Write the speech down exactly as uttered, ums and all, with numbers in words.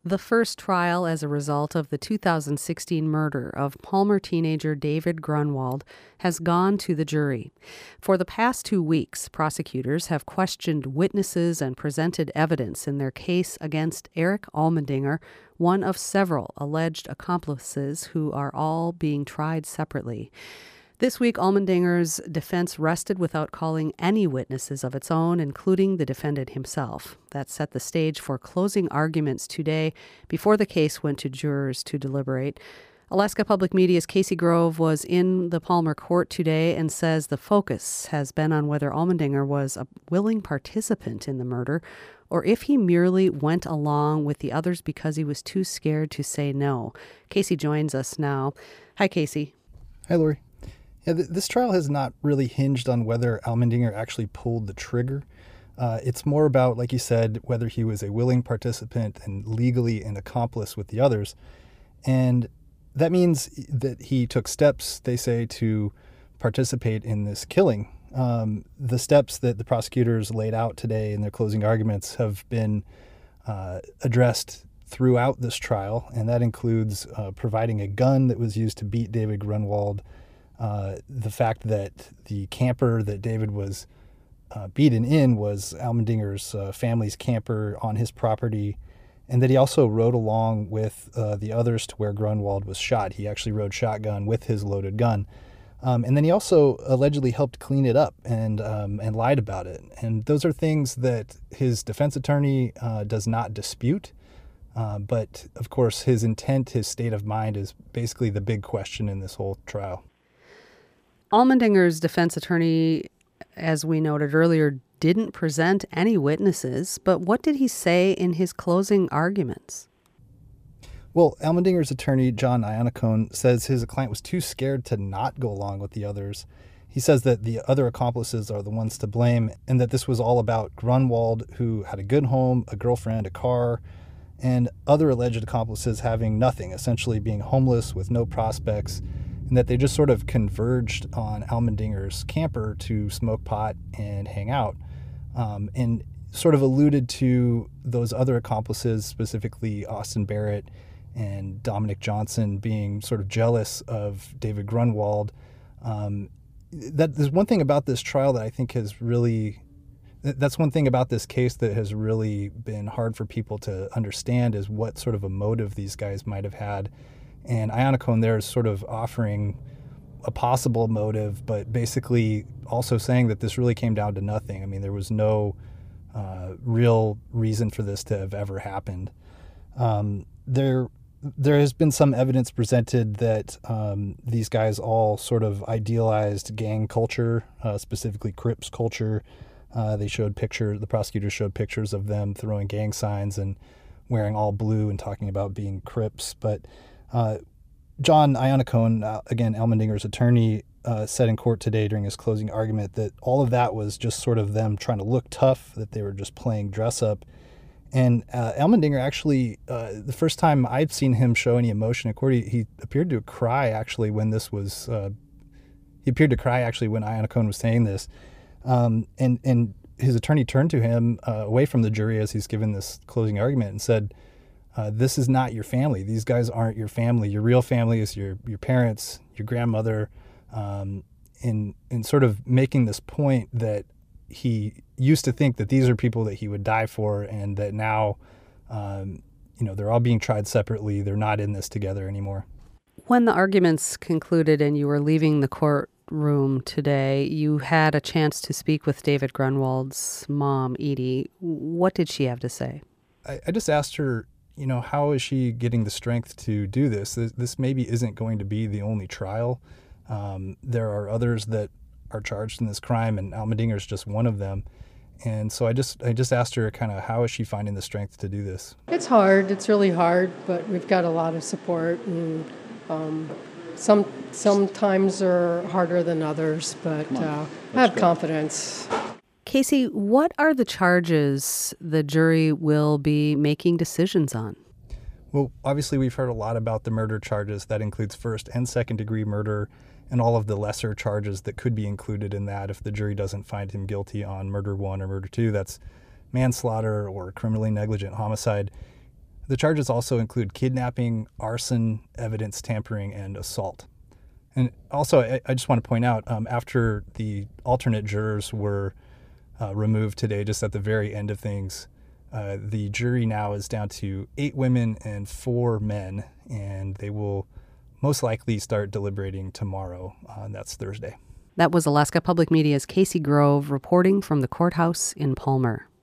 The first trial as a result of the two thousand sixteen murder of Palmer teenager David Grunwald has gone to the jury. For the past two weeks, prosecutors have questioned witnesses and presented evidence in their case against Eric Allmendinger, one of several alleged accomplices who are all being tried separately. This week, Allmendinger's defense rested without calling any witnesses of its own, including the defendant himself. That set the stage for closing arguments today before the case went to jurors to deliberate. Alaska Public Media's Casey Grove was in the Palmer court today and says the focus has been on whether Allmendinger was a willing participant in the murder or if he merely went along with the others because he was too scared to say no. Casey joins us now. Hi, Casey. Hi, Lori. Yeah, th- this trial has not really hinged on whether Allmendinger actually pulled the trigger. Uh, it's more about, like you said, whether he was a willing participant and legally an accomplice with the others. And that means that he took steps, they say, to participate in this killing. Um, the steps that the prosecutors laid out today in their closing arguments have been uh, addressed throughout this trial, and that includes uh, providing a gun that was used to beat David Grunwald, Uh, the fact that the camper that David was uh, beaten in was Allmendinger's uh, family's camper on his property, and that he also rode along with uh, the others to where Grunwald was shot. He actually rode shotgun with his loaded gun. Um, and then he also allegedly helped clean it up and um, and lied about it. And those are things that his defense attorney uh, does not dispute. Uh, but, of course, his intent, his state of mind is basically the big question in this whole trial. Allmendinger's defense attorney, as we noted earlier, didn't present any witnesses, but what did he say in his closing arguments? Well, Allmendinger's attorney, John Iannacone, says his client was too scared to not go along with the others. He says that the other accomplices are the ones to blame and that this was all about Grunwald, who had a good home, a girlfriend, a car, and other alleged accomplices having nothing, essentially being homeless with no prospects, and that they just sort of converged on Allmendinger's camper to smoke pot and hang out, um, and sort of alluded to those other accomplices, specifically Austin Barrett and Dominic Johnson, being sort of jealous of David Grunwald. Um, that there's one thing about this trial that I think has really, that's one thing about this case that has really been hard for people to understand, is what sort of a motive these guys might have had. And Iannacone there is sort of offering a possible motive, but basically also saying that this really came down to nothing. I mean, there was no uh, real reason for this to have ever happened. Um, there, there has been some evidence presented that um, these guys all sort of idealized gang culture, uh, specifically Crips culture. Uh, they showed pictures, the prosecutors showed pictures of them throwing gang signs and wearing all blue and talking about being Crips. But Uh, John Iannacone, uh, again, Allmendinger's attorney, uh, said in court today during his closing argument that all of that was just sort of them trying to look tough, that they were just playing dress up. And uh, Allmendinger actually, uh, the first time I'd seen him show any emotion in court, he, he appeared to cry actually when this was, uh, he appeared to cry actually when Iannacone was saying this. Um, and, and his attorney turned to him uh, away from the jury as he's given this closing argument and said, Uh, this is not your family. These guys aren't your family. Your real family is your your parents, your grandmother, um, in in sort of making this point that he used to think that these are people that he would die for, and that now, um, you know, they're all being tried separately. They're not in this together anymore. When the arguments concluded and you were leaving the courtroom today, you had a chance to speak with David Grunwald's mom, Edie. What did she have to say? I, I just asked her, you know, how is she getting the strength to do this? This, this maybe isn't going to be the only trial. Um, there are others that are charged in this crime, and Allmendinger is just one of them. And so I just I just asked her kind of how is she finding the strength to do this? It's hard. It's really hard, but we've got a lot of support, and um, some sometimes are harder than others, but uh, I have confidence. Casey, what are the charges the jury will be making decisions on? Well, obviously we've heard a lot about the murder charges. That includes first and second degree murder and all of the lesser charges that could be included in that if the jury doesn't find him guilty on murder one or murder two. That's manslaughter or criminally negligent homicide. The charges also include kidnapping, arson, evidence tampering, and assault. And also, I, I just want to point out, um, after the alternate jurors were uh, removed today, just at the very end of things, uh, the jury now is down to eight women and four men, and they will most likely start deliberating tomorrow. Uh, that's Thursday. That was Alaska Public Media's Casey Grove reporting from the courthouse in Palmer.